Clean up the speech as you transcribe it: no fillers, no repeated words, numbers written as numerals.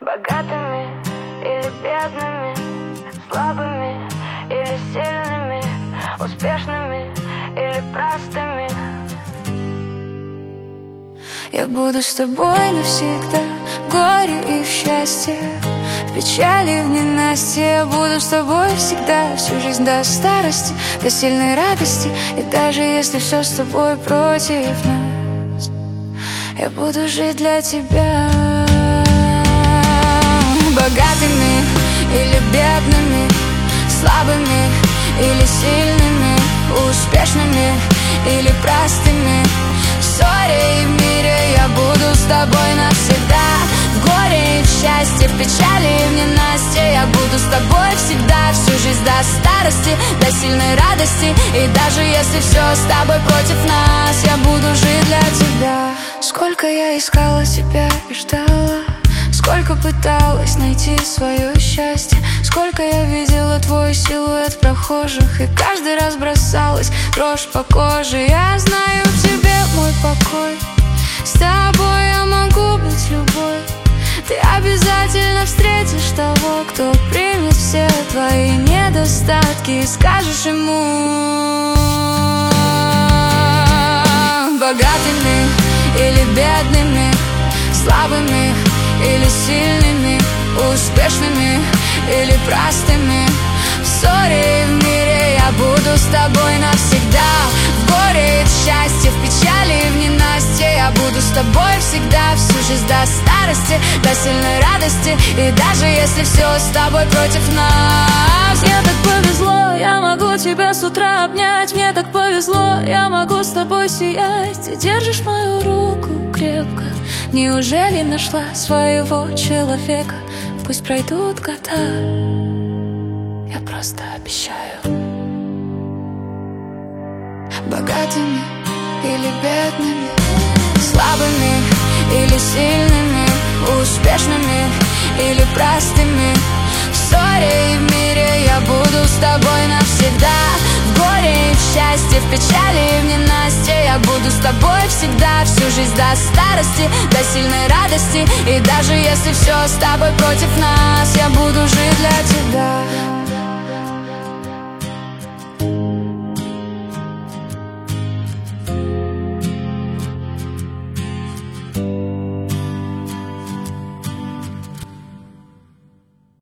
Богатыми или бедными, слабыми или сильными, успешными или простыми. Я буду с тобой навсегда, в горе и в счастье, в печали и в ненастье. Я буду с тобой всегда, всю жизнь до старости, до сильной радости. И даже если все с тобой против нас, я буду жить для тебя. Богатыми или бедными, слабыми или сильными, успешными или простыми, в ссоре и в мире я буду с тобой навсегда. В горе и в счастье, в печали и в ненастье я буду с тобой всегда, всю жизнь до старости, до сильной радости. И даже если все с тобой против нас, я буду жить для тебя. Сколько я искала тебя и ждала, сколько пыталась найти свое счастье, сколько я видела твой силуэт в прохожих, и каждый раз бросалась дрожь по коже. Я знаю в тебе мой покой, с тобой я могу быть любой. Ты обязательно встретишь того, кто примет все твои недостатки, и скажешь ему: богатыми или бедными, слабыми или сильными, успешными или простыми, в ссоре и в мире я буду с тобой навсегда. В горе и в счастье, в печали и в ненастье я буду с тобой всегда, всю жизнь до старости, до сильной радости. И даже если все с тобой против нас. Мне так повезло, я могу тебя с утра обнять. Мне так повезло, я могу с тобой сиять. Ты держишь мою руку крепко. Неужели нашла своего человека? Пусть пройдут года, я просто обещаю. Богатыми или бедными, слабыми или сильными, успешными или простыми, в ссоре и в мире я буду с тобой навсегда. В горе и в счастье, в печали и в ненастье я буду с тобой всегда, всю жизнь до старости, до сильной радости. И даже если все с тобой против нас, я буду жить для тебя.